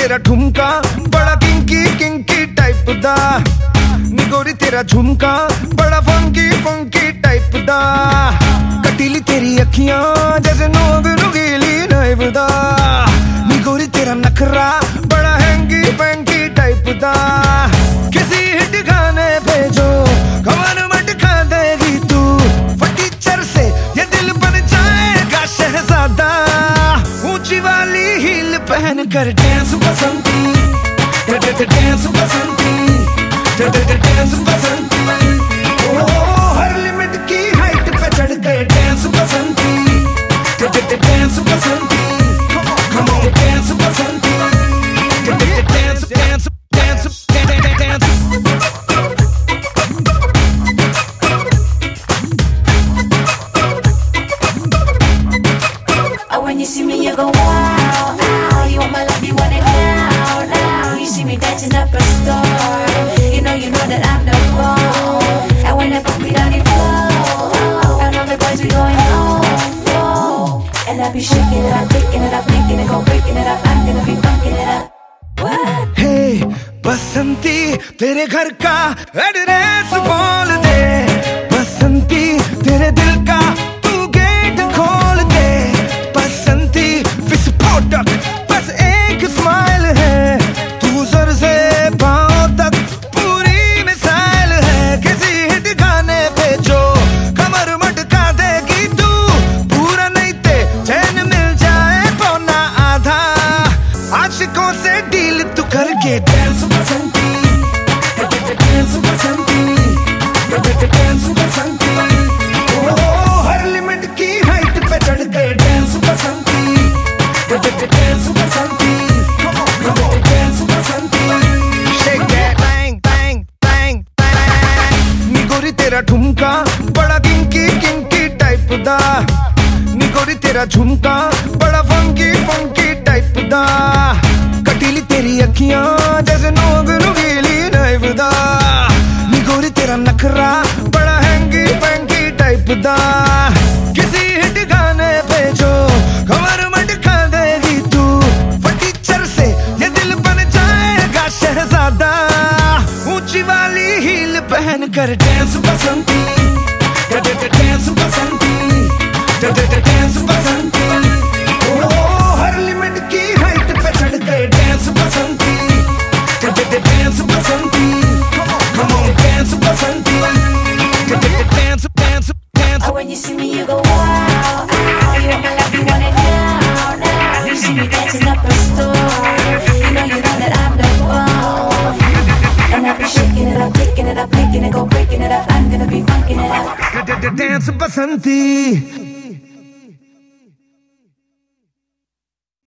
तेरा ठुमका बड़ा किंकी किंकी टाइप दा, नी गोरी तेरा झुमका बड़ा फंकी फंकी टाइप दा, कटीली तेरी अखियां जैसे नोग नुकीली नाइफ दा, नी गोरी तेरा नखरा बड़ा हैंगी पैंकी टाइप दा, किसी हिट गाने पे जो कमर मटका देगी तू, फटीचर से ये दिल बन जाएगा शहजादा, ऊंची वाली हील पहन कर dance Basanti, dance Basanti, dance Basanti, ओ हर लिमिट की हाइट पे चढ़ गए dance Basanti, dance Basanti, come on dance Basanti, dance dance dance dance. Oh, when you see me, you go wow, wow. You want my love, you want it now, now. You see me dancing up a store. You know that I'm the one. And when I put me down, it flow. And all the boys be going oh, oh. And I be shaking it up, picking it up, making it go, breaking it up. I'm gonna be funking it up. What? Hey, Basanti तेरे घर का address बोल दे, बसंती तेरे दिल का तू gate खोल दे, बसंती विस्फोटक बस एक स्माइल है, तू सर से पांव तक पूरी मिसाइल है, किसी हिट गाने पे जो कमर मटका देगी तू, पूरा नहीं ते चैन मिल जाए पौना आधा, आशिकों से डील तू करके dance Basanti, dance Basanti, dance Basanti, ओ हर लिमिट की हाइट पे चढ़ गए dance Basanti, dance Basanti, dance Basanti, shake that bang bang bang bang, नी गोरी तेरा ठुमका बड़ा किंकी किंकी टाइप दा, नी गोरी तेरा झुमका बड़ा फंकी फंकी टाइप दा, कटीली तेरी अखियां जैसे नोग नुकीली नाइफ दा, नी गोरी तेरा नखरा बड़ा हैंगी पैंकी टाइप दा, किसी हिट गाने पे जो कमर मटका देगी तू, फटीचर से ये दिल बन जाएगा शहजादा, ऊंची वाली हील पहन कर dance Basanti, dance Basanti, dance Basanti, ओ हर लिमिट की हाइट पे चढ़ गए dance Basanti, dance Basanti, come on dance Basanti, dance dance dance. Oh, when you see me, you go wow, wow. You want my love, you want it now, now. You see me dancing up a store. You know that I'm the one. And I be shaking it up, picking it up, making it go, breaking it up. I'm gonna be funking it up. Dance Basanti.